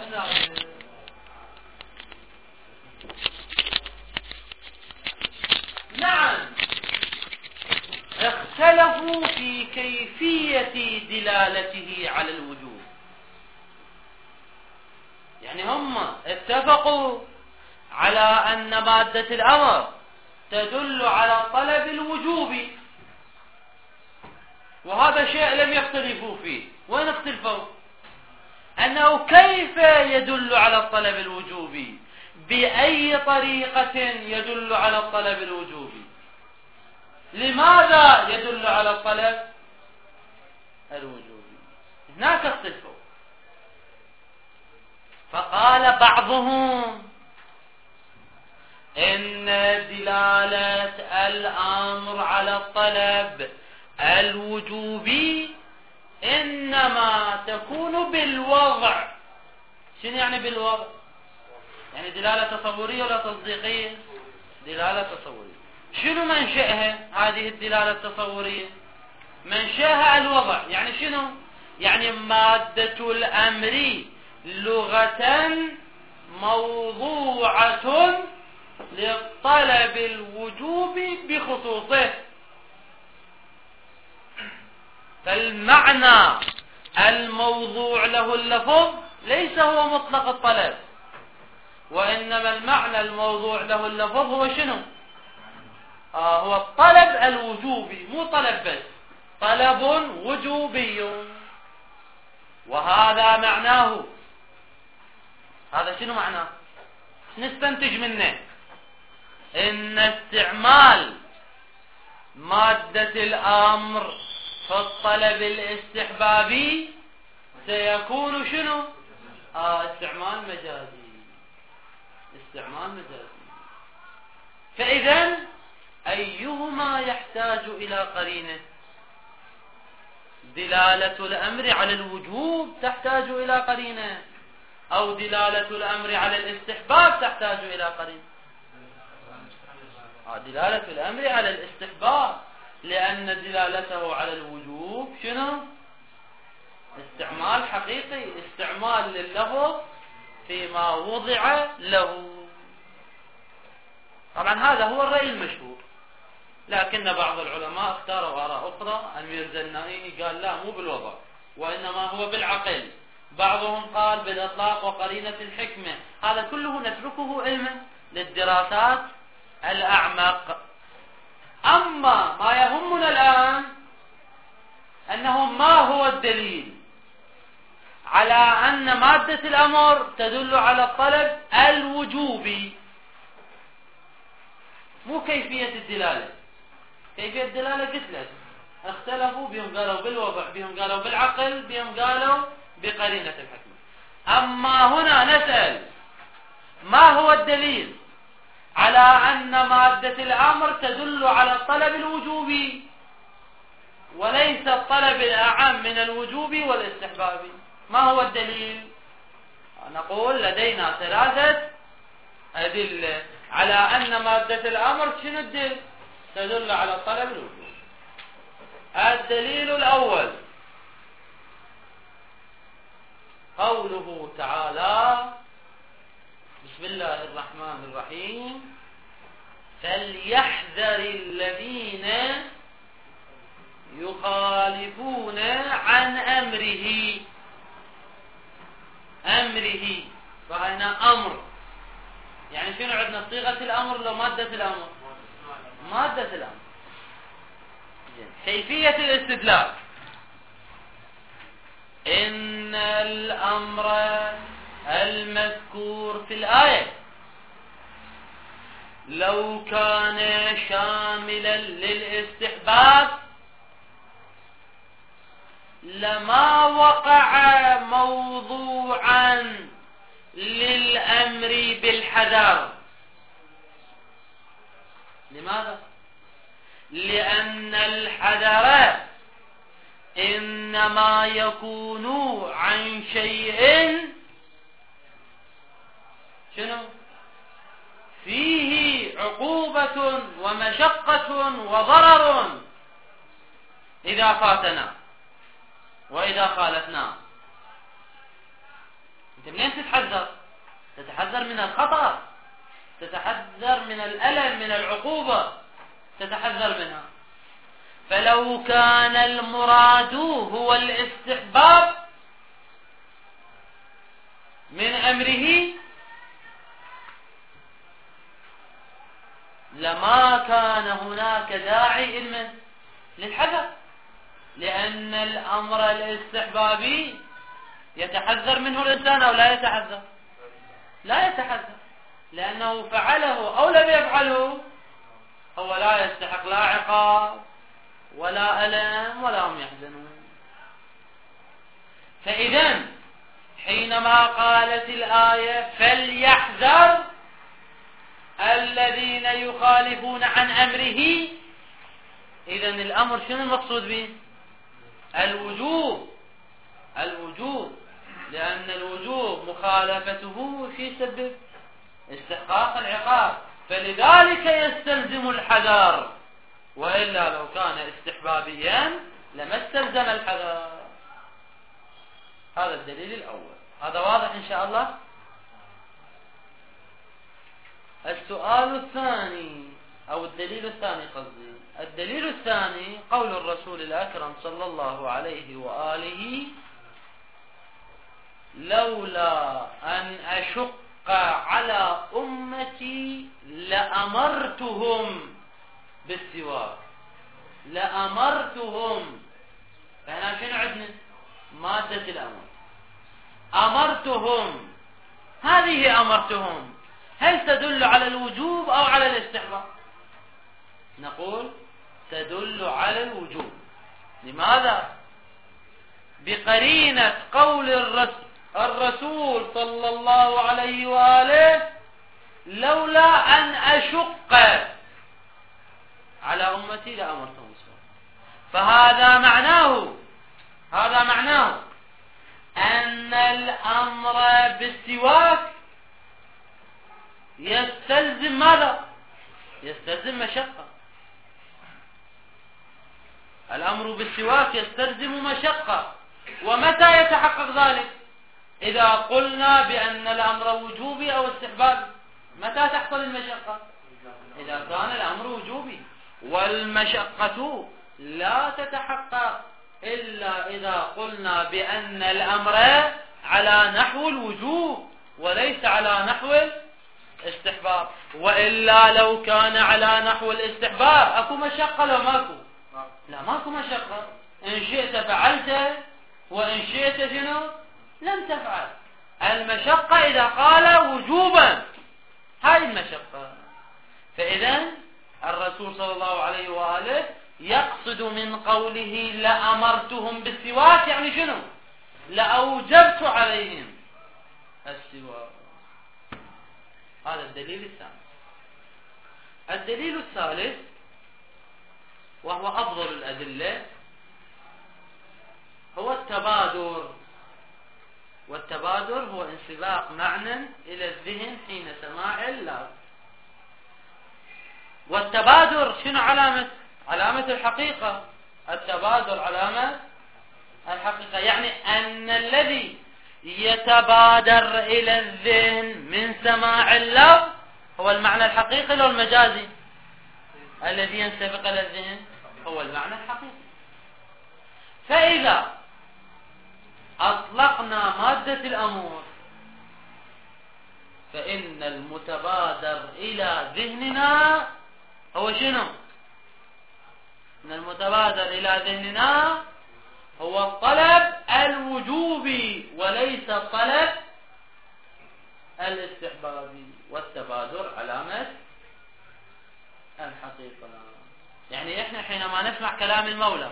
نعم، اختلفوا في كيفية دلالته على الوجوب. يعني هم اتفقوا على أن مادة الأمر تدل على الطلب الوجوبي، وهذا شيء لم يختلفوا فيه. وين اختلفوا؟ أنه كيف يدل على الطلب الوجوبي، بأي طريقة يدل على الطلب الوجوبي، لماذا يدل على الطلب الوجوبي. هناك اختلفوا. فقال بعضهم إن دلالة الأمر على الطلب الوجوبي إنما تكون بالوضع. شنو يعني بالوضع؟ يعني دلالة تصورية ولا تصديقية؟ دلالة تصورية. شنو منشأها هذه الدلالة التصورية؟ منشأها الوضع. يعني شنو؟ يعني مادة الأمر لغة موضوعة للطلب الوجوبي بخصوصه. فالمعنى الموضوع له اللفظ ليس هو مطلق الطلب، وإنما المعنى الموضوع له اللفظ هو شنو؟ هو الطلب الوجوبي، مو طلب بس، طلب وجوبي. وهذا معناه. هذا شنو معناه؟ نستنتج منه إن استعمال مادة الأمر في الطلب الاستحبابي سيكون شنو؟ استعمال مجازي. استعمال مجازي. فإذا أيهما يحتاج إلى قرينة؟ دلالة الأمر على الوجوب تحتاج إلى قرينة، أو دلالة الأمر على الاستحباب تحتاج إلى قرينة؟ دلالة الأمر على الاستحباب، لأن دلالته على الوجوب شنو؟ استعمال حقيقي، استعمال لللفظ فيما وضع له. طبعا هذا هو الرأي المشهور، لكن بعض العلماء اختاروا آراء أخرى. الميرزا النائي قال لا، مو بالوضع، وإنما هو بالعقل. بعضهم قال بالإطلاق وقرينة الحكمة. هذا كله نتركه علما للدراسات الأعمق. أما ما يهمنا الآن أنه ما هو الدليل على أن مادة الأمر تدل على الطلب الوجوبي، مو كيفية الدلالة. كيفية الدلالة قلت لك اختلفوا، بهم قالوا بالوضع، بهم قالوا بالعقل، بهم قالوا بقرينة الحكمة. أما هنا نسأل ما هو الدليل على أن مادة الأمر تدل على الطلب الوجوبي وليس الطلب الأعم من الوجوب والاستحباب؟ ما هو الدليل؟ نقول لدينا ثلاثة أدلة على أن مادة الأمر شنو الدليل؟ تدل على الطلب الوجوبي. الدليل الأول قوله تعالى: بسم الله الرحمن الرحيم: فليحذر الذين يخالفون عن أمره. أمره، فهنا أمر، يعني شنو عندنا؟ صيغة الأمر لو مادة الأمر؟ مادة الأمر. كيفية الاستدلال: إن الأمر المذكور في الآية لو كان شاملا للاستحباب لما وقع موضوعا للأمر بالحذر. لماذا؟ لأن الحذر إنما يكون عن شيء شنو؟ فيه عقوبة ومشقة وضرر إذا فاتنا وإذا خالفنا. أنت منين تتحذر؟ تتحذر من الخطأ، تتحذر من الألم، من العقوبة تتحذر منها. فلو كان المراد هو الاستحباب من أمره لما كان هناك داعي للحذر، لأن الأمر الاستحبابي يتحذر منه الإنسان أو لا يتحذر؟ لا يتحذر، لأنه فعله أو لم يفعله هو لا يستحق لا عقاب ولا ألم ولا هم يحزنون. فإذا حينما قالت الآية فليحذر الذين يخالفون عن أمره، إذن الأمر شنو المقصود به؟ الوجوب، لأن الوجوب مخالفته في سبب استحقاق العقاب، فلذلك يستلزم الحذر، وإلا لو كان استحبابيا لما استلزم الحذر. هذا الدليل الأول. هذا واضح إن شاء الله. السؤال الثاني أو الدليل الثاني قصدي، الدليل الثاني قول الرسول الأكرم صلى الله عليه وآله: لولا أن أشق على أمتي لأمرتهم بالسواك. لأمرتهم، فهنا شنو عندنا؟ مادة الأمر. أمرتهم، هذه أمرتهم هل تدل على الوجوب أو على الاستحباب؟ نقول تدل على الوجوب. لماذا؟ بقرينة قول الرسول صلى الله عليه وآله: لولا أن أشق على أمتي لأمرتهم بالسواك. فهذا معناه أن الأمر بالسواك يستلزم ماذا؟ يستلزم مشقة. الأمر بالسواك يستلزم مشقة. ومتى يتحقق ذلك؟ إذا قلنا بأن الأمر وجوبي أو استحبابي. متى تحصل المشقة؟ إذا كان الأمر وجوبي. والمشقة لا تتحقق إلا إذا قلنا بأن الأمر على نحو الوجوب وليس على نحو الاستحباب. وإلا لو كان على نحو الاستحباب أكو مشقة لو ماكو؟ لا، ماكو مشقة. إن شئت فعلت وإن شئت شنو؟ لم تفعل. المشقة إذا قال وجوبا، هاي المشقة. فإذا الرسول صلى الله عليه وآله يقصد من قوله لأمرتهم بالسواك يعني شنو؟ لأوجبت عليهم السواك. هذا الدليل الثاني. الدليل الثالث وهو أفضل الأدلة هو التبادر. والتبادر هو انسباق معنى إلى الذهن حين سماع اللفظ. والتبادر شنو علامة الحقيقة. التبادر علامة الحقيقة، يعني أن الذي يتبادر إلى الذهن من سماع اللفظ هو المعنى الحقيقي لو المجازي. الذي ينسبق إلى الذهن هو المعنى الحقيقي. فإذا أطلقنا مادة الأمور فإن المتبادر إلى ذهننا هو شنو؟ إن المتبادر إلى ذهننا هو الطلب الوجوبي وليس الطلب الاستحبابي. والتبادر علامة الحقيقة. يعني إحنا حينما نسمع كلام المولى،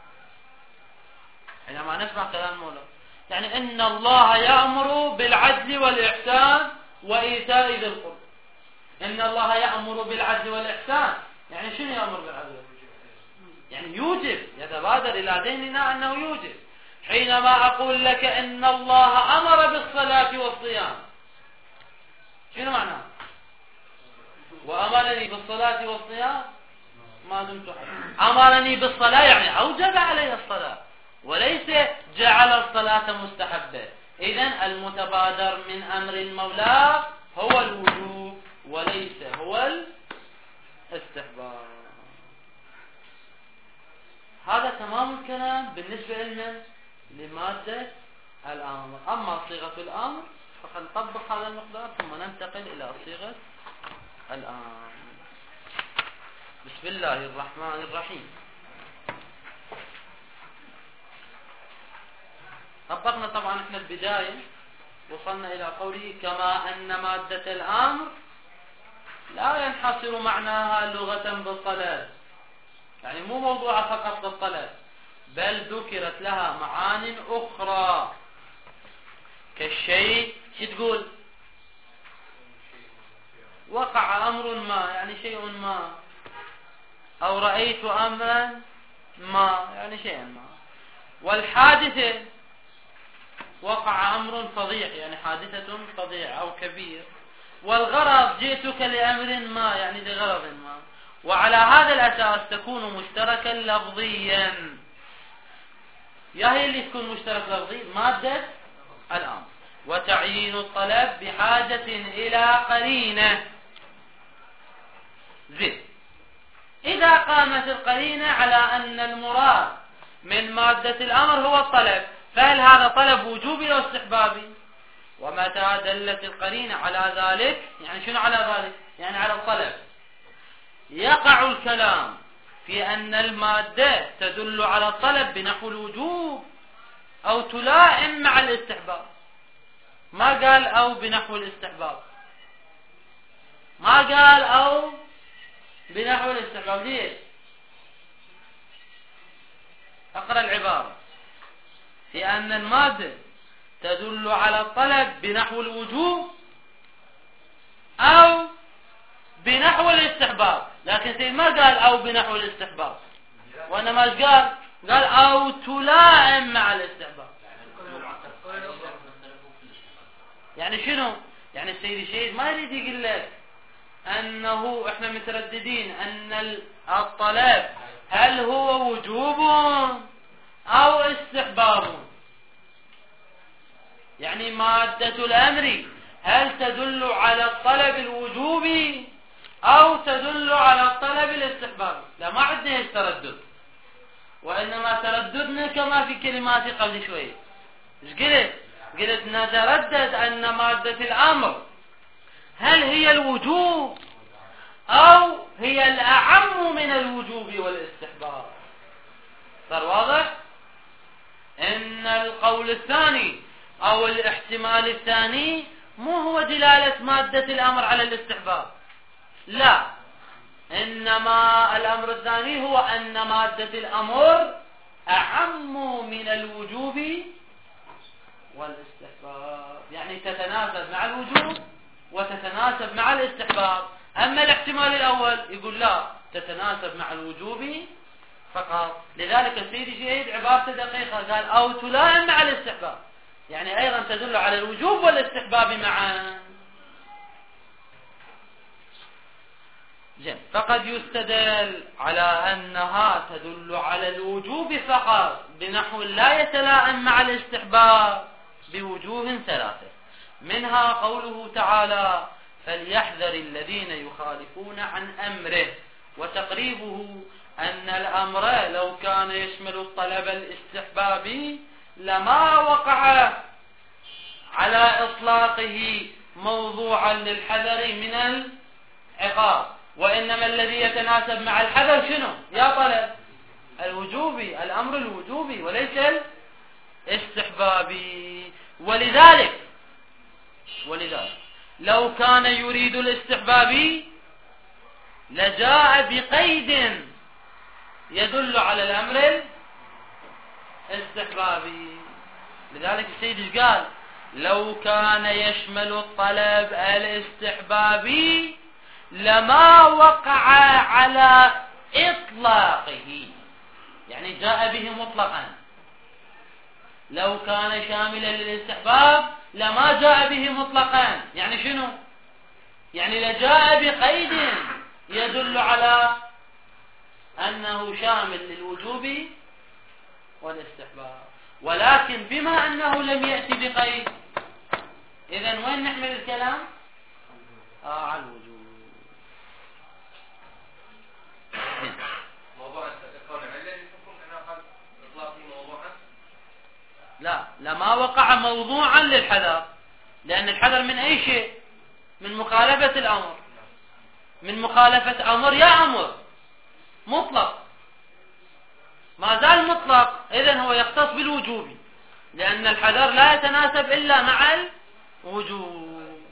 يعني إن الله يأمر بالعدل والإحسان وإيتاء ذي القربى. إن الله يأمر بالعدل والإحسان، يعني شنو يأمر بالعدل والإحسان؟ يعني يوجب، يتبادر إلى ذهننا أنه يوجب. حينما أقول لك إن الله أمر بالصلاة والصيام، شنو معناه؟ وأمرني بالصلاة والصيام ما دمت حيا. أمرني بالصلاة يعني أوجب علي الصلاة، وليس جعل الصلاة مستحبة. إذن المتبادر من أمر المولى هو الوجوب وليس هو الاستحباب. هذا تمام الكلام بالنسبة لنا لمادة الأمر. أما صيغة الأمر فقد نطبق هذا المقدار ثم ننتقل إلى صيغة الأمر. بسم الله الرحمن الرحيم. طبقنا طبعا احنا البداية، وصلنا إلى قوله كما أن مادة الأمر لا ينحصر معناها لغة بالطلب، يعني مو موضوعة فقط بالطلب، بل ذكرت لها معان أخرى كالشيء. شو تقول؟ وقع أمر ما يعني شيء ما، أو رأيت أمرا ما يعني شيء ما. والحادثة وقع أمر فظيع يعني حادثة فظيع أو كبير. والغرض جئتك لأمر ما يعني لغرض ما. وعلى هذا الأساس تكون مشتركا لفظيا. يا هي اللي تكون مشترك لفظي مادة الأمر. وتعيين الطلب بحاجة إلى قرينة. زين، إذا قامت القرينة على أن المراد من مادة الأمر هو الطلب، فهل هذا طلب وجوبي أو استحبابي؟ ومتى دلت القرينة على ذلك، يعني شنو على ذلك؟ يعني على الطلب، يقع الكلام في أن المادة تدل على الطلب بنحو الوجوب أو تلائم مع الاستحباب. ما قال أو بنحو الاستحباب، ما قال أو بنحو الاستحباب. ليش؟ أقرأ العبارة: في أن المادة تدل على الطلب بنحو الوجوب أو بنحو الاستحباب. لكن سيد ما قال أو بنحو الاستحباب، وإنما قال أو تلائم مع الاستحباب. يعني شنو؟ يعني السيد الشهيد ما يريد يقول لك أنه إحنا مترددين أن الطلب هل هو وجوب أو استحباب. يعني مادة الأمر هل تدل على الطلب الوجوبي أو تدل على الطلب الاستحبابي؟ لا، ما عندنا تردد، وإنما ترددنا كما في كلماتي قبل شوية. إيش قلت؟ قلت نتردد أن مادة الأمر هل هي الوجوب أو هي الأعم من الوجوب والاستحباب. صار واضح؟ إن القول الثاني أو الاحتمال الثاني مو هو دلالة مادة الأمر على الاستحباب، لا، إنما الأمر الثاني هو أن مادة الأمر أعم من الوجوب والاستحباب، يعني تتناسب مع الوجوب وتتناسب مع الاستحباب. أما الاحتمال الأول يقول لا، تتناسب مع الوجوب فقط. لذلك السيد الشهيد عبارته دقيقة، قال أو تلائم مع الاستحباب، يعني أيضا تدل على الوجوب والاستحباب معا. فقد يستدل على أنها تدل على الوجوب فقط بنحو لا يتلائم مع الاستحباب بوجوه ثلاثة، منها قوله تعالى: فليحذر الذين يخالفون عن أمره. وتقريبه أن الأمر لو كان يشمل الطلب الاستحبابي لما وقع على إطلاقه موضوعا للحذر من العقاب، وإنما الذي يتناسب مع الحذر شنو؟ يا طلب الوجوبي، الأمر الوجوبي وليس الاستحبابي. ولذلك لو كان يريد الاستحبابي لجاء بقيد يدل على الأمر الاستحبابي. لذلك السيد قال: لو كان يشمل الطلب الاستحبابي لما وقع على إطلاقه، يعني جاء به مطلقا. لو كان شاملا للاستحباب لما جاء به مطلقا، يعني شنو؟ يعني لجاء بقيد يدل على أنه شامل للوجوب والاستحباب. ولكن بما أنه لم يأتي بقيد، إذن وين نحمل الكلام؟ على الوجوب. موضوع كون العلة يحكم أنها قد إطلاقه موضوعا؟ لا، لما وقع موضوعا للحذر، لأن الحذر من أي شيء؟ من مخالفة الأمر، من مخالفة أمر يا أمر مطلق، ما زال مطلق، إذن هو يختص بالوجوب، لأن الحذر لا يتناسب إلا مع الوجوب.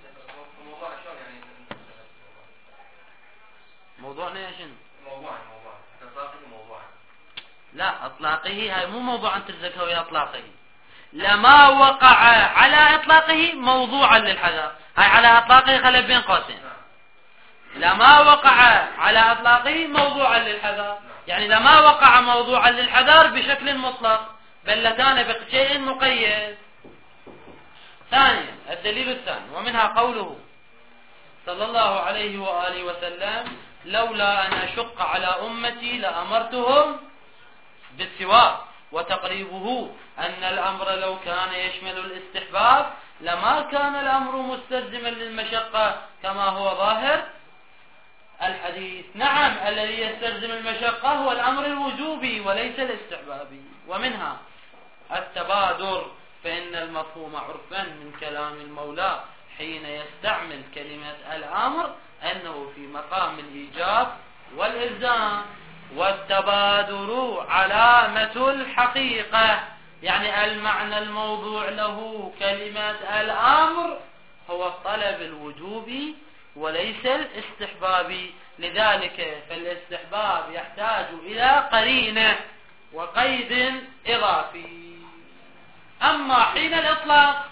موضوعنا يا شنو؟ موضوعا إطلاقه موضوعا. لا، إطلاقه هاي مو موضوعا تلزقها ويا إطلاقه، لما وقع على إطلاقه موضوعا للحذر، هاي على إطلاقه خلي بين قوسين، لما وقع على إطلاقه موضوعا للحذر، يعني لما وقع موضوعا للحذر بشكل مطلق، بل لكان بشيء مقيد. ثانيا، الدليل الثاني، ومنها قوله صلى الله عليه وآله وسلم: لولا أن أشق على أمتي لأمرتهم بالسواك، وتقريبه أن الأمر لو كان يشمل الاستحباب لما كان الأمر مستلزما للمشقة كما هو ظاهر الحديث. نعم، الذي يستلزم المشقة هو الأمر الوجوبي وليس الاستحبابي. ومنها التبادر، فإن المفهوم عرفا من كلام المولى حين يستعمل كلمة الأمر أنه في مقام الإيجاب والإلزام، والتبادر علامة الحقيقة، يعني المعنى الموضوع له كلمة الأمر هو الطلب الوجوبي وليس الاستحبابي. لذلك فالاستحباب يحتاج إلى قرينة وقيد إضافي. أما حين الإطلاق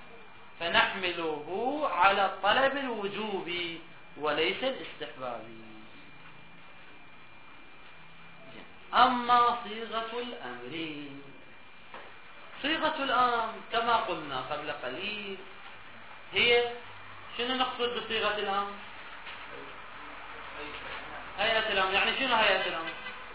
فنحمله على الطلب الوجوبي وليس الاستحبابي. أما صيغة الأمر، صيغة الأمر كما قلنا قبل قليل هي شنو نقصد بصيغة الأمر؟ هيئة الأمر. يعني شنو هيئة الأمر؟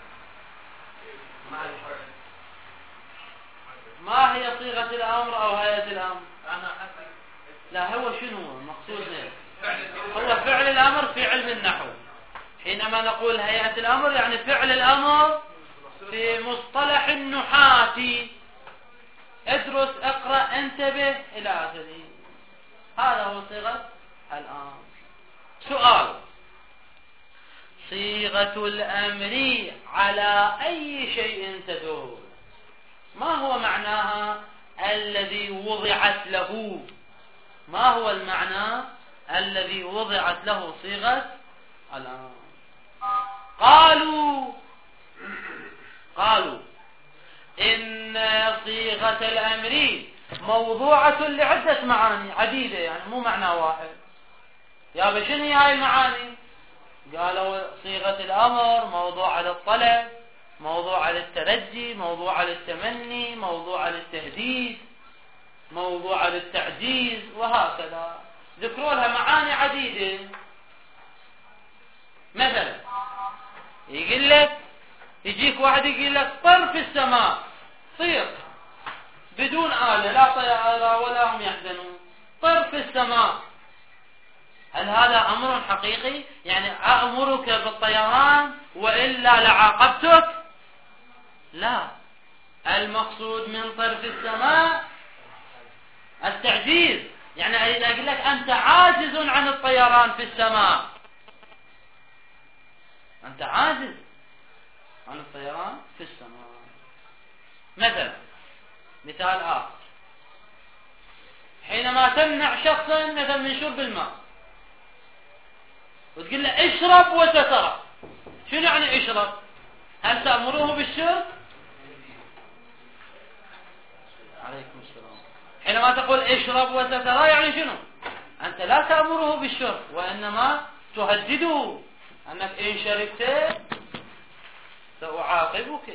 ما هي صيغة الأمر أو هيئة الأمر؟ لا، هو شنو مقصودنا؟ هو فعل الأمر في علم النحو. حينما نقول هيئة الأمر يعني فعل الأمر في مصطلح النحاة، ادرس، اقرأ، انتبه إلى آخره. هذا هو صيغة الأمر. سؤال: صيغة الأمر على أي شيء تدل؟ ما هو معناها الذي وضعت له؟ ما هو المعنى الذي وضعت له صيغة الأمر؟ قالوا إن صيغة الأمر موضوعة لعدة معاني عديدة، يعني مو معنى واحد. يا بشن هي هاي المعاني؟ قالوا صيغة الأمر موضوع للطلب، موضوع للترجي، موضوع للتمني، موضوع للتهديد، موضوع للتعجيز، وهكذا ذكروا لها معاني عديدة. مثلا يقول لك، يجيك واحد يقول لك طر في السماء، طير بدون آلة، لا طيارة ولا هم يحزنون، طر في السماء. هل هذا أمر حقيقي؟ يعني أأمرك بالطيران وإلا لعاقبتك؟ لا، المقصود من طر في السماء التعجيز، يعني إذا أقول لك أنت عاجز عن الطيران في السماء، أنت عاجز عن الطيران في السماء. مثال آخر: حينما تمنع شخصا مثلا من شرب الماء وتقول له اشرب وسترى، شنو يعني اشرب؟ هل تأمره بالشرب؟ عليكم السلام. حينما تقول اشرب وسترى يعني شنو؟ أنت لا تأمره بالشرب، وإنما تهدده أنك إن شربت سأعاقبك،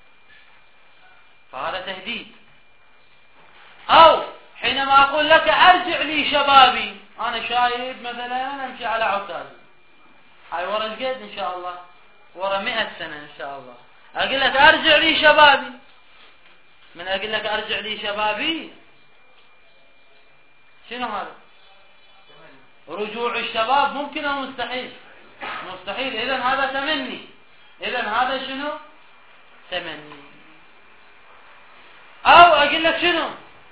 فهذا تهديد. أو حينما أقول لك أرجع لي شبابي، أنا شايب مثلا أمشي على عكازي، هاي ورا القد إن شاء الله، ورا 100 سنة إن شاء الله، أقول لك أرجع لي شبابي، من أقول لك أرجع لي شبابي، شنو هذا؟ رجوع الشباب ممكن أو مستحيل؟ مستحيل. إذن هذا تمني. إذن هذا شنو؟ تمني. أو أقول لك شنو؟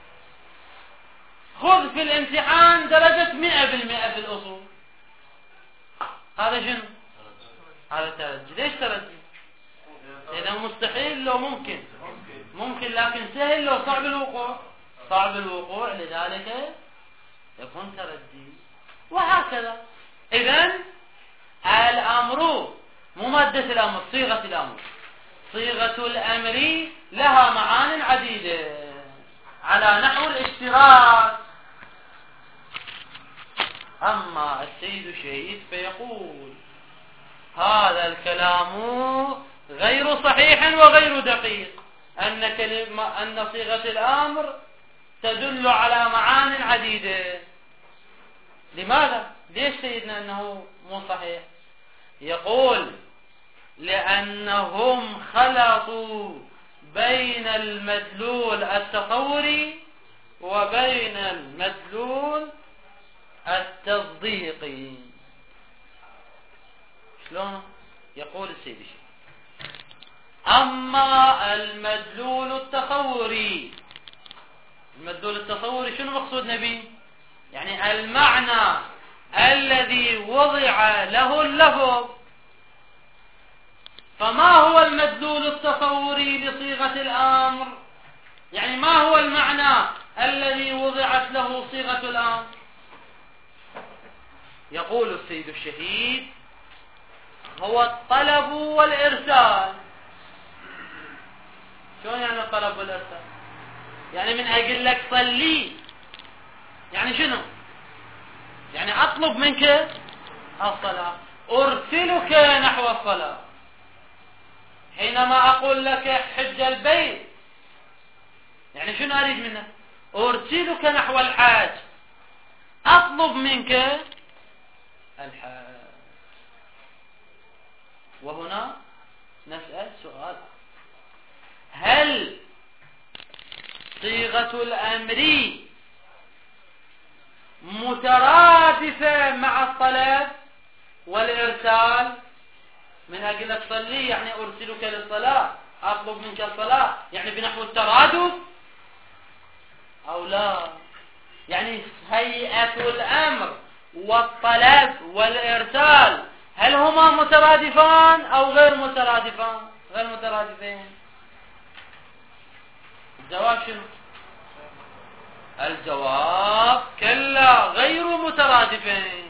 خذ في الامتحان درجة 100% في الأصول. هذا شنو؟ هذا ترجي. ليش ترجي؟ إذا مستحيل لو ممكن. ممكن لكن سهل لو صعب الوقوع. صعب الوقوع لذلك يكون ترجي. وهكذا. إذن الأمر مو مادة الأمر، صيغة الأمر. صيغة الأمر لها معان عديدة على نحو الاشتراك. أما السيد الشهيد فيقول هذا الكلام غير صحيح وغير دقيق، أن صيغة الأمر تدل على معان عديدة. لماذا؟ ليش سيدنا أنه مو صحيح؟ يقول لأنهم خلطوا بين المدلول التصوري وبين المدلول التصديقي. شلون؟ يقول السيد الشيخ أما المدلول التصوري، المدلول التصوري شنو مقصودنا به؟ يعني المعنى الذي وضع له اللفظ. فما هو المدلول التصوري لصيغة الأمر؟ يعني ما هو المعنى الذي وضعت له صيغة الأمر؟ يقول السيد الشهيد هو الطلب والإرسال. شلون يعني الطلب والإرسال؟ يعني من أقول لك صلي، يعني شنو؟ يعني أطلب منك الصلاة، أرسلك نحو الصلاة. حينما أقول لك حج البيت، يعني شنو أريد منك؟ أرسلك نحو الحاج، أطلب منك الحاج. وهنا نسأل سؤال: هل صيغة الأمر مترادفة مع الطلب والإرسال؟ من أجل لك صلي يعني أرسلك للصلاة، أطلب منك الصلاة، يعني بنحو الترادف أو لا؟ يعني هيئة الأمر والطلب والإرسال هل هما مترادفان أو غير مترادفان؟ غير مترادفين. الجواب شنو؟ الجواب كلا، غير مترادفين.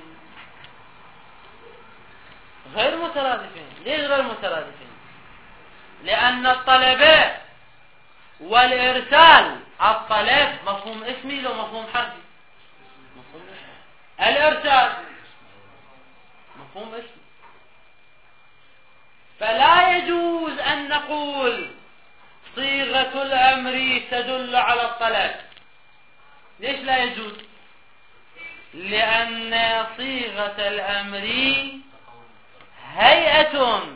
غير مترادفين. ليش غير مترادفين؟ لأن الطلب والإرسال، الطلب مفهوم اسمي لو مفهوم حرفي؟ مفهوم اسمي. الإرسال مفهوم اسمي. فلا يجوز أن نقول صيغة الأمر تدل على الطلب. ليش لا يجوز؟ لأن صيغة الأمر هيئة،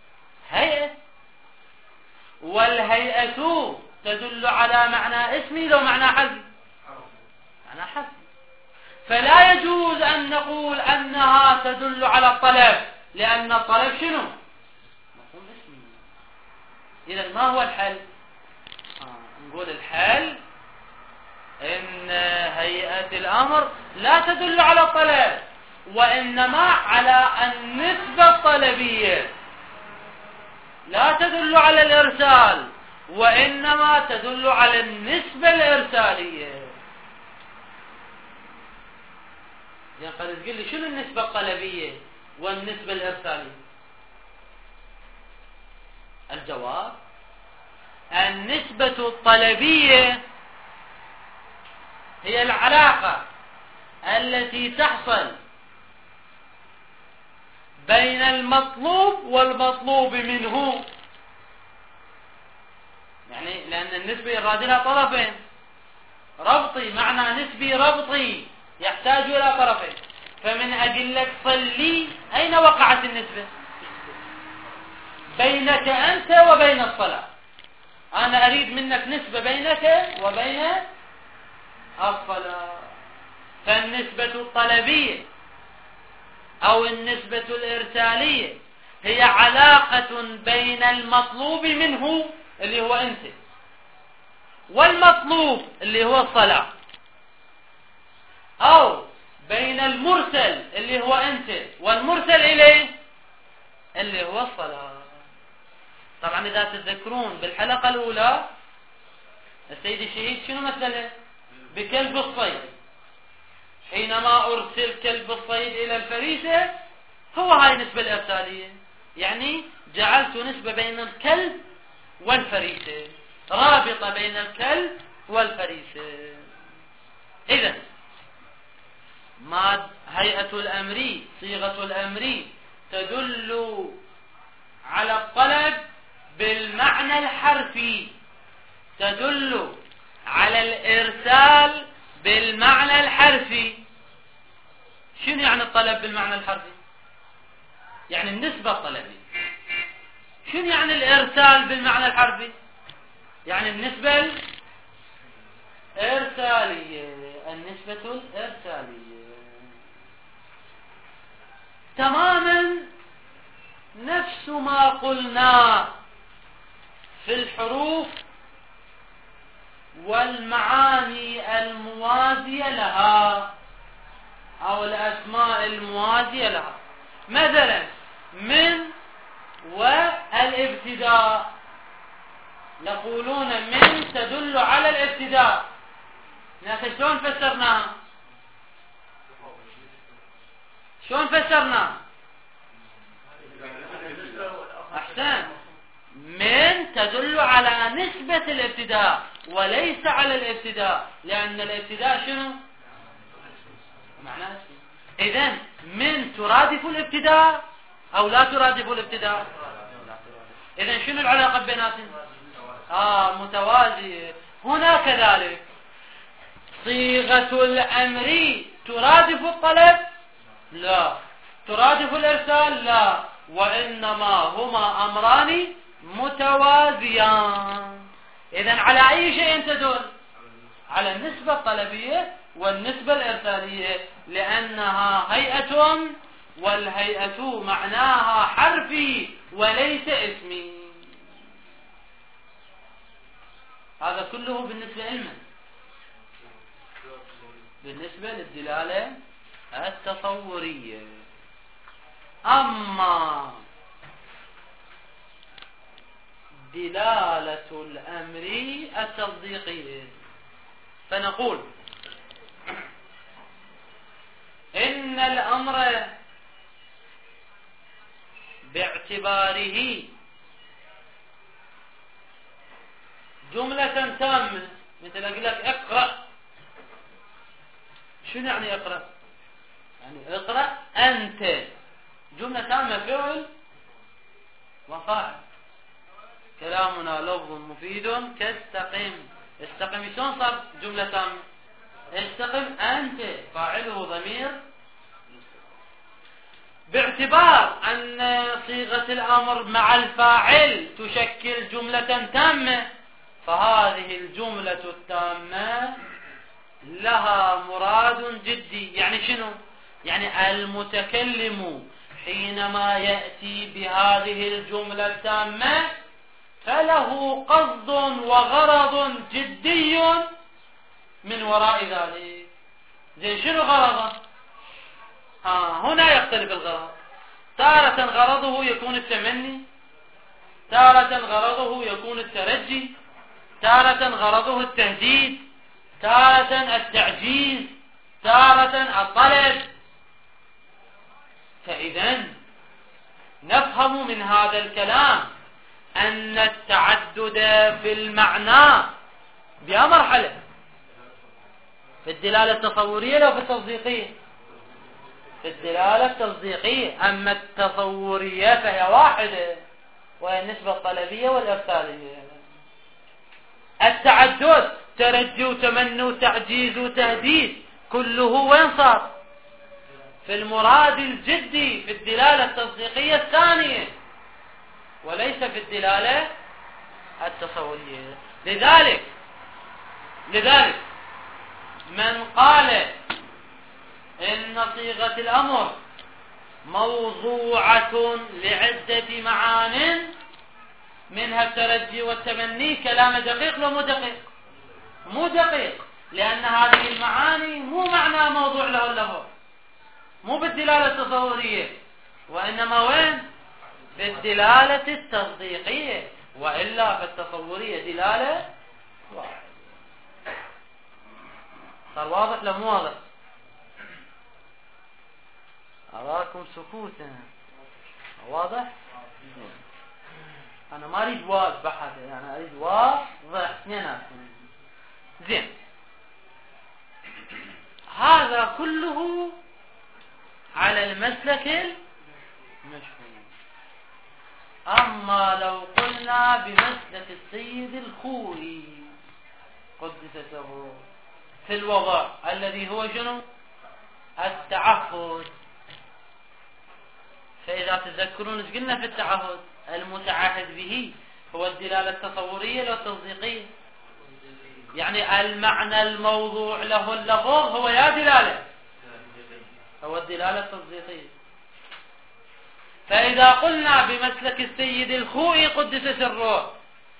والهيئة تدل على معنى اسمي لو معنى حرفي؟ معنى حرفي. فلا يجوز أن نقول أنها تدل على الطلب، لأن الطلب شنو؟ مفهوم اسمي. إذا ما هو الحل؟ نقول الحل إن هيئة الأمر لا تدل على الطلب، وإنما على النسبة الطلبية، لا تدل على الإرسال، وإنما تدل على النسبة الإرسالية. يعني قد تقول لي شنو النسبة الطلبية والنسبة الإرسالية؟ الجواب: النسبة الطلبية هي العلاقة التي تحصل بين المطلوب والمطلوب منه. يعني لأن النسبة يراد لها طرفين، ربطي، معنى نسبي ربطي يحتاج إلى طرفين. فمن أجل لك صلي، أين وقعت النسبة؟ بينك أنت وبين الصلاة. أنا أريد منك نسبة بينك وبين الصلاة. فالنسبة الطلبية أو النسبة الإرسالية هي علاقة بين المطلوب منه اللي هو أنت والمطلوب اللي هو الصلاة، أو بين المرسل اللي هو أنت والمرسل إليه اللي هو الصلاة. طبعا إذا تتذكرون بالحلقة الأولى السيد الشهيد شنو مثله؟ بكلب الصيد. حينما أرسل كلب الصيد إلى الفريسة، هو هاي النسبة الإرسالية، يعني جعلت نسبة بين الكلب والفريسة، رابطة بين الكلب والفريسة. إذن ما هيئة الأمر، صيغة الأمر تدل على الطلب بالمعنى الحرفي، تدل على الإرسال بالمعنى الحرفي. شنو يعني الطلب بالمعنى الحرفي؟ يعني النسبة الطلبية. شنو يعني الإرسال بالمعنى الحرفي؟ يعني النسبة الإرسالية. النسبة الإرسالية تماما نفس ما قلنا في الحروف والمعاني الموازية لها أو الأسماء الموازية لها. مثلا من والابتداء، يقولون من تدل على الابتداء. لكن شلون فسرناها؟ شلون فسرناها؟ أحسن. من تدل على نسبة الابتداء وليس على الابتداء، لأن الابتداء شنو؟ معناه إذن من ترادف الابتداء أو لا ترادف الابتداء؟ إذن شنو العلاقة بيناتهم؟ متوازية. هنا كذلك صيغة الأمر ترادف الطلب؟ لا. ترادف الإرسال؟ لا. وإنما هما أمران متوازيان. إذن على أي شيء تدل؟ على النسبة الطلبية والنسبة الإرسالية، لأنها هيئة، والهيئة معناها حرفي وليس اسمي. هذا كله بالنسبة لمن؟ بالنسبة للدلالة التصورية. أما دلالة الأمر التصديقية فنقول إن الأمر باعتباره جملة تامة، مثل أقول لك اقرأ. شنو يعني اقرأ؟ يعني اقرأ أنت، جملة تامة، فعل وفاعل. كلامنا لفظ مفيد كاستقم. استقم شلون صار جملة تامة؟ استقم أنت، فاعله ضمير. باعتبار أن صيغة الأمر مع الفاعل تشكل جملة تامة، فهذه الجملة التامة لها مراد جدي. يعني شنو؟ يعني المتكلم حينما يأتي بهذه الجملة التامة فله قصد وغرض جدي من وراء ذلك. زين شنو غرضه؟ هنا يختلف الغرض. تارة غرضه يكون التمني، تارة غرضه يكون الترجي، تارة غرضه التهديد، تارة التعجيز، تارة الطلب. فإذا نفهم من هذا الكلام أن التعدد في المعنى بها مرحلة، في الدلالة التصورية لو في التصديقية؟ في الدلالة التصديقية. أما التصورية فهي واحدة، وهي النسبة الطلبية والإرسالية. التعدد ترجي وتمني وتعجيز وتهديد كله وين صار؟ في المراد الجدي، في الدلالة التصديقية الثانية، وليس في الدلالة التصورية. لذلك من قال إن صيغة الأمر موضوعة لعدة معان منها الترجي والتمني كلام دقيق لو مو دقيق، لأن هذه المعاني مو معنى موضوع له اللفظ، مو بالدلالة التصورية، وإنما وين؟ بالدلالة التصديقية، وإلا فالتصورية دلالة واحدة. صار واضح لو مو واضح؟ أراكم سكوتا. واضح؟ أنا ما أريد واضح بحث، أنا أريد واضح اثنيناتكم. زين، هذا كله على المسلك المشهور. أما لو قلنا بمسلك السيد الخوئي قدس سره في الوضع الذي هو شنو؟ التعهد. فإذا تذكرون ايش قلنا في التعهد؟ المتعهد به هو الدلالة التصورية لو التصديقية، يعني المعنى الموضوع له اللفظ هو يا دلالة، هو الدلالة التصديقية. فإذا قلنا بمسلك السيد الخوئي قدس سره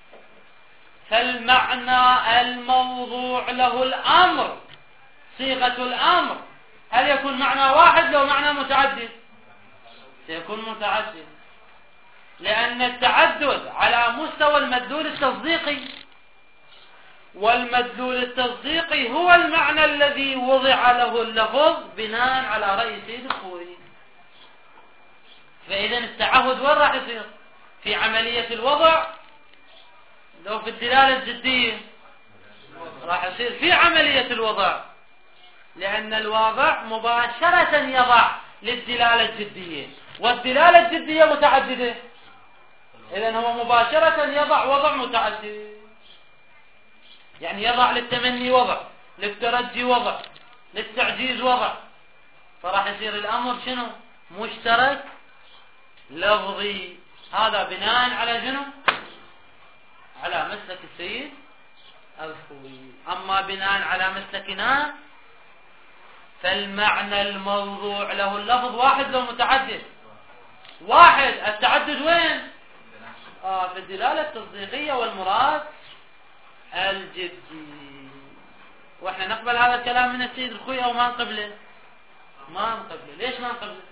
فالمعنى الموضوع له الأمر، صيغة الأمر، هل يكون معنى واحد لو معنى متعدد؟ سيكون متعدد، لأن التعدد على مستوى المدلول التصديقي، والمدلول التصديقي هو المعنى الذي وضع له اللفظ بناء على رأي سيد الخوئي. فإذا التعهد وين راح يصير؟ في عملية الوضع. لو في الدلالة الجدية راح يصير في عملية الوضع، لأن الواضع مباشرة يضع للدلالة الجدية، والدلالة الجدية متعددة، إذن هو مباشرة يضع وضع متعدد، يعني يضع للتمني وضع، للترجي وضع، للتعجيز وضع. فراح يصير الأمر شنو؟ مشترك لفظي. هذا بناء على شنو؟ على مسلك السيد الخوئي. أما بناء على مسلكنا فالمعنى الموضوع له اللفظ واحد لو متعدد؟ واحد. التعدد وين؟ في الدلالة التصديقية والمراد الجدي. واحنا نقبل هذا الكلام من السيد الخوئي او ما نقبله؟ ما نقبله. ليش ما نقبله؟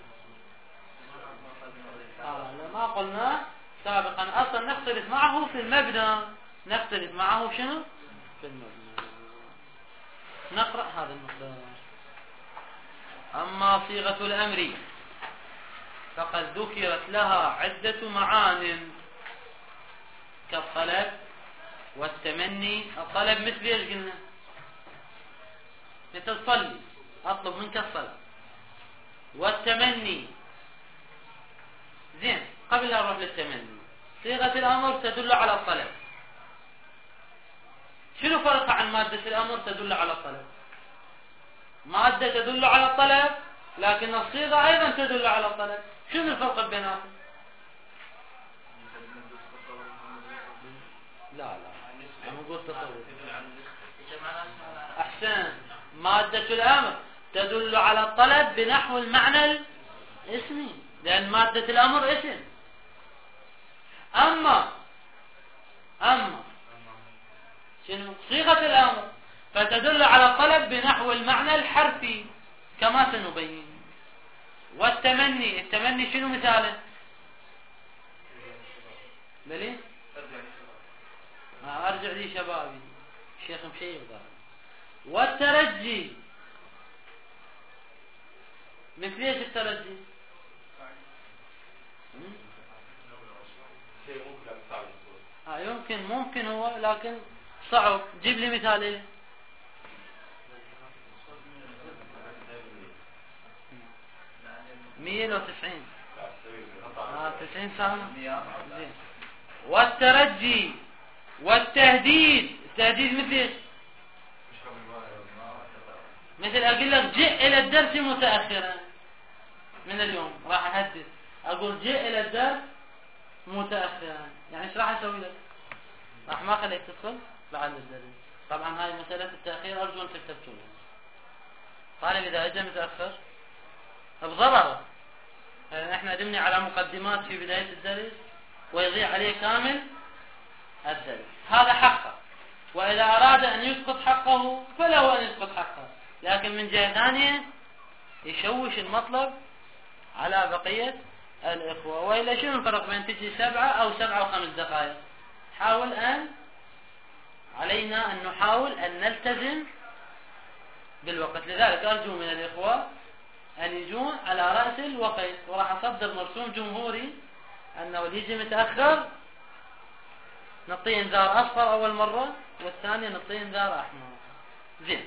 ما قلنا سابقا اصلا نختلف معه في المبنى. نختلف معه شنو؟ في المبنى. نقرأ هذا المقدار. اما صيغة الامر فقد ذكرت لها عدة معان كالطلب والتمني. الطلب مثل ايش قلنا؟ مثل صلي، اطلب منك الصلاة. والتمني زين. قبل ان نروح للتمني، صيغة الامر تدل على الطلب. شنو فرقها عن مادة الامر تدل على الطلب؟ مادة تدل على الطلب لكن الصيغة ايضا تدل على الطلب. شنو الفرق بينهم؟ لا أنا أقول تصور. أحسن. مادة الأمر تدل على الطلب بنحو المعنى الاسمي، لأن مادة الأمر اسم. أما شنو؟ صيغة الأمر فتدل على الطلب بنحو المعنى الحرفي كما سنبين. والتمني، التمني شنو مثاله؟ بلي؟ أرجع لي شبابي الشيخ مشيب ضارب. والترجي مثل ايش الترجي؟ يمكن ممكن هو لكن صعب. جيب لي مثال ايه؟ 190 90 سنة. والترجي والتهديد. التهديد مثل ايش؟ مثل اقول لك جئ الى الدرس متأخرا من اليوم، راح اهدد اقول جئ الى الدرس متأخرا، يعني ايش راح اسوي لك؟ راح ما خليك تدخل بعد الدرس. طبعا هاي مسألة التأخير أرجو أن تكتبتونها. طالب إذا أجى متأخر بضرر، يعني احنا نبني على مقدمات في بداية الدرس ويضيع عليه كامل الدرس. هذا حقه، وإذا أراد أن يسقط حقه فله أن يسقط حقه، لكن من جهة ثانية يشوش المطلب على بقية الإخوة. وإلا شنو الفرق بين تجي 7 أو 7 و5 دقائق؟ علينا أن نحاول أن نلتزم بالوقت. لذلك أرجو من الإخوة أن يجون على رأس الوقت، وراح أصدر مرسوم جمهوري أنه اللي يجي متأخر نعطيه انذار أصفر أول مرة، والثانية نعطيه انذار أحمر. زين.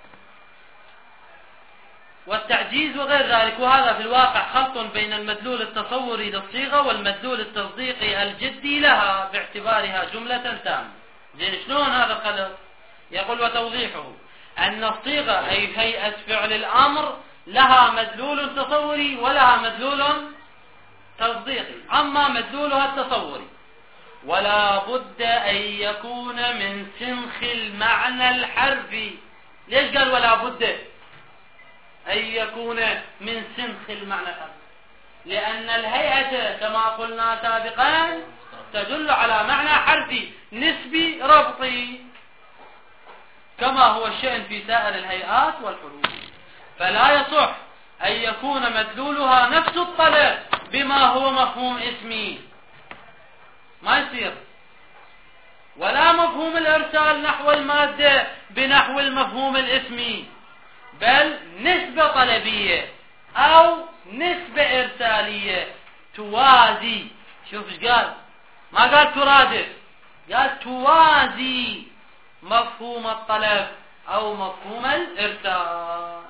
والتعجيز وغير ذلك، وهذا في الواقع خلط بين المدلول التصوري للصيغة والمدلول التصديقي الجدي لها باعتبارها جملة تامة. زين، شلون هذا الخلط؟ يقول وتوضيحه أن الصيغة أي هيئة فعل الأمر لها مدلول تصوري ولها مدلول تصديقي. أما مدلولها التصوري ولا بد أن يكون من سنخ المعنى الحرفي. ليش قال ولا بد أن يكون من سنخ المعنى الحرفي؟ لأن الهيئة كما قلنا سابقا تدل على معنى حرفي نسبي ربطي، كما هو الشأن في سائر الهيئات والحروف. فلا يصح أن يكون مدلولها نفس الطلب بما هو مفهوم اسمي، ما يصير. ولا مفهوم الإرسال نحو المادة بنحو المفهوم الاسمي، بل نسبة طلبية أو نسبة إرسالية توازي. شوف ايش قال؟ ما قال ترادف، قال توازي مفهوم الطلب أو مفهوم الإرسال،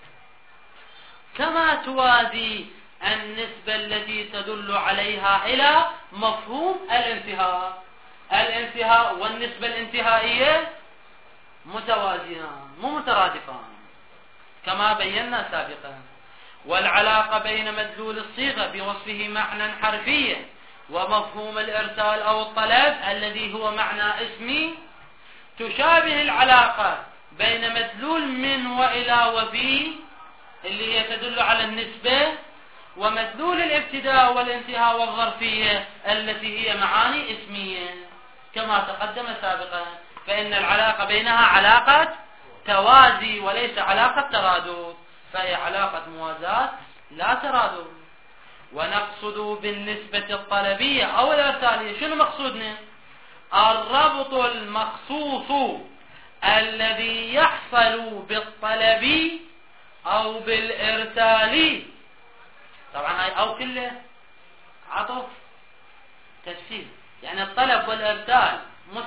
كما توازي النسبة التي تدل عليها إلى مفهوم الانتهاء. الانتهاء والنسبة الانتهائية متوازيان مو مترادفان كما بينا سابقا. والعلاقة بين مدلول الصيغة بوصفه معنى حرفيا ومفهوم الإرسال أو الطلب الذي هو معنى اسمي تشابه العلاقة بين مدلول من وإلى وفي اللي هي تدل على النسبة، ومدلول الابتداء والانتهاء والظرفية التي هي معاني اسمية كما تقدم سابقا. فإن العلاقة بينها علاقة توازي وليس علاقة ترادف، فهي علاقة موازاة لا ترادف. ونقصد بالنسبة الطلبية أو الإرسالية شنو مقصودنا؟ الربط المخصوص الذي يحصل بالطلب أو بالإرسال. طبعا هاي أو كله عطف تفسير، يعني الطلب والإرسال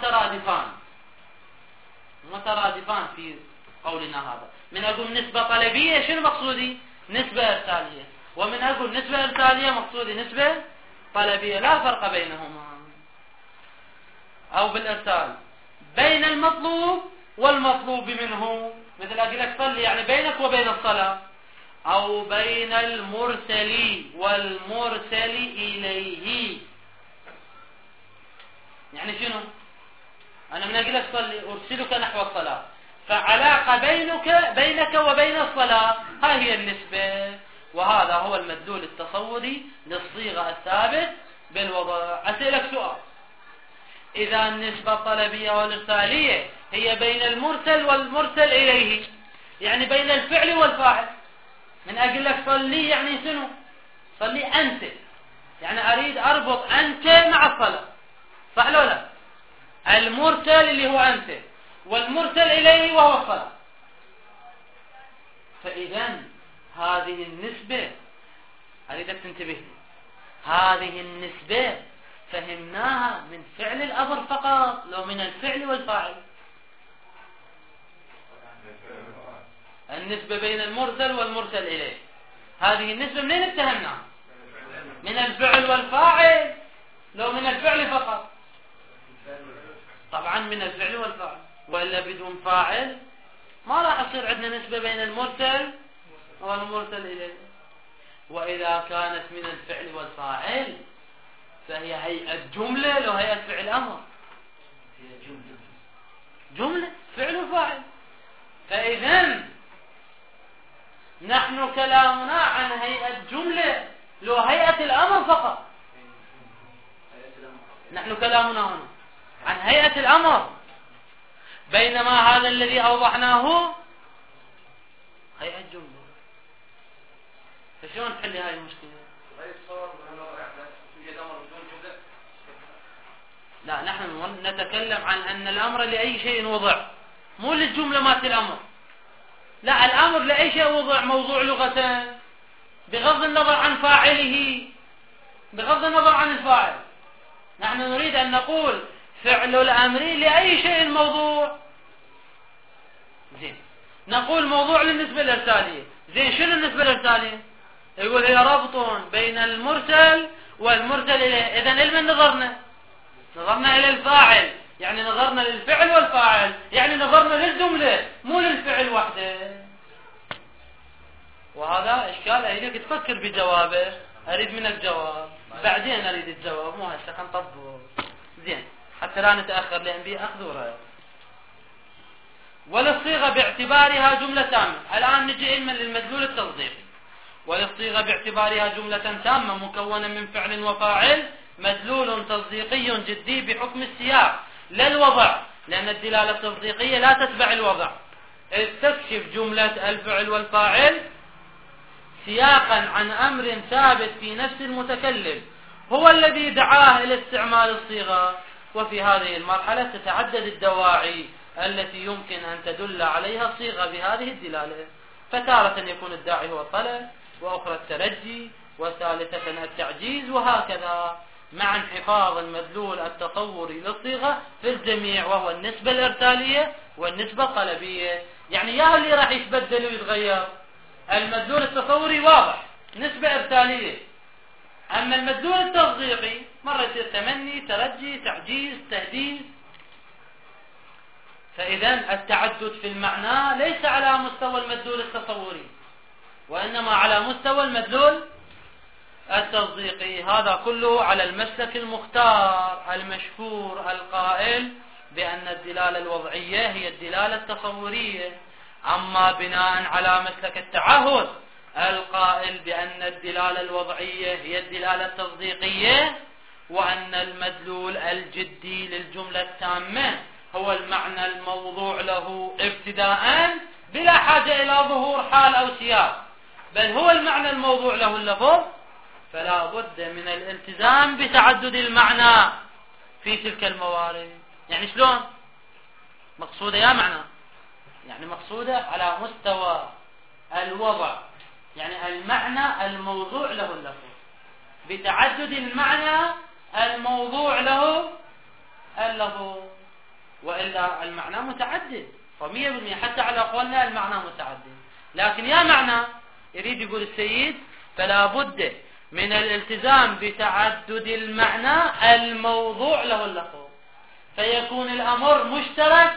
مترادفان في قولنا هذا. من أقول نسبة طلبية شنو مقصودي؟ نسبة إرسالية. ومن أقول نسبة إرسالية مقصودي نسبة طلبية، لا فرق بينهما. أو بالإرسال بين المطلوب والمطلوب منه، مثل أقول لك صلي يعني بينك وبين الصلاة، أو بين المرسل والمرسل إليه. يعني شنو؟ أنا من أقول لك صلي أرسلك نحو الصلاة، فعلاقة بينك وبين الصلاة هاي هي النسبة. وهذا هو المدلول التصوري للصيغة الثابت بالوضع. أسألك سؤال: إذا النسبة الطلبية والإرسالية هي بين المرسل والمرسل إليه، يعني بين الفعل والفاعل، من أقول لك صلي يعني شنو؟ صلي أنت، يعني أريد أربط أنت مع الصلاة، صح لو لا؟ المرسل اللي هو أنت والمرسل إليه وهو الصلاة. فإذا هذه النسبة أريدك تنتبه، هذه النسبة فهمناها من فعل الأمر فقط لو من الفعل والفاعل. النسبة بين المرسل والمرسل إليه، هذه النسبة منين اتهمناها؟ من الفعل والفاعل. لو من الفعل فقط طبعا من الفعل والفاعل، وإلا بدون فاعل ما راح يصير عندنا نسبة بين المرسل والمرسل إليه. وإذا كانت من الفعل والفاعل فهي هيئة جملة لو هيئة فعل أمر، جملة فعل وفاعل. فإذا نحن كلامنا عن هيئة جملة لو هيئة الأمر فقط. نحن كلامنا هنا عن هيئة الأمر، بينما هذا الذي أوضحناه هيئة جملة. فشلون نحل هاي المشكلة؟ لا، نحن نتكلم عن أن الأمر لأي شيء وضع، مو للجملة مات الأمر. لا، الأمر لأي شيء وضع موضوع لغة، بغض النظر عن فاعله، بغض النظر عن الفاعل. نحن نريد أن نقول فعل الأمر لأي شيء موضوع. زين، نقول موضوع للنسبة الإرسالية. زين، شنو النسبة الإرسالية؟ يقول هي ربط بين المرسل والمرسل إليه. إذن لمن نظرنا إلى الفاعل، يعني نظرنا للفعل والفاعل، يعني نظرنا للجملة مو للفعل وحده. وهذا إشكال أريدك تفكر بجوابه. أريد منك جواب، بعدين أريد الجواب، مو هسه نطبق. زين، حتى لا نتأخر لأن بي أخذ ورأي. وللصيغة باعتبارها جملة تامة. الآن نجي علما للمدلول التصديقي. وللصيغة باعتبارها جملة تامة مكونة من فعل وفاعل مدلول تصديقي جدي بحكم السياق لا الوضع، لأن الدلالة التصديقية لا تتبع الوضع، إذ تكشف جملة الفعل والفاعل سياقا عن أمر ثابت في نفس المتكلم هو الذي دعاه إلى استعمال الصيغة. وفي هذه المرحلة تتعدد الدواعي التي يمكن أن تدل عليها الصيغة بهذه الدلالة. فتارة يكون الداعي هو الطلب، وأخرى الترجي، وثالثة التعجيز، وهكذا، مع انحفاظ المدلول التصوري للصيغة في الجميع، وهو النسبة الإرسالية والنسبة الطلبية. يعني يا اللي راح يتبدل ويتغير، المدلول التصوري واضح نسبة إرسالية، أما المدلول التصديقي مرة يصير تمني، ترجي، تعجيز، تهديد. فإذا التعدد في المعنى ليس على مستوى المدلول التصوري، وإنما على مستوى المدلول التصديقي. هذا كله على المسلك المختار المشهور القائل بأن الدلالة الوضعية هي الدلالة التصورية. أما بناء على مسلك التعهد القائل بأن الدلالة الوضعية هي الدلالة التصديقية، وأن المدلول الجدي للجملة التامة هو المعنى الموضوع له ابتداء بلا حاجة إلى ظهور حال أو سياق، بل هو المعنى الموضوع له اللفظ، فلا بد من الالتزام بتعدد المعنى في تلك الموارد. يعني شلون؟ مقصودة يا معنى، يعني مقصودة على مستوى الوضع، يعني المعنى الموضوع له اللفظ بتعدد المعنى الموضوع له اللفظ، وإلا المعنى متعدد 100%. حتى على قولنا المعنى متعدد، لكن يا معنى يريد يقول السيد فلا بد من الالتزام بتعدد المعنى الموضوع له اللفظ، فيكون الأمر مشترك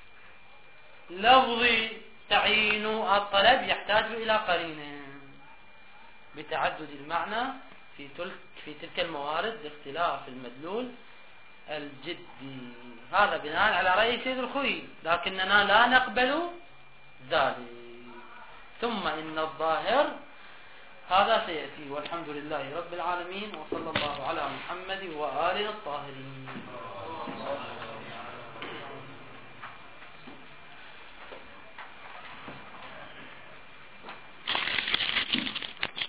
لفظي تعيين الطلب يحتاج إلى قرينة بتعدد المعنى في تلك الموارد لاختلاف المدلول الجدي. هذا بناء على رأي سيد الخوي، لكننا لا نقبل ذلك. ثم إن الظاهر هذا سيأتي، والحمد لله رب العالمين، وصلى الله على محمد وآله الطاهرين.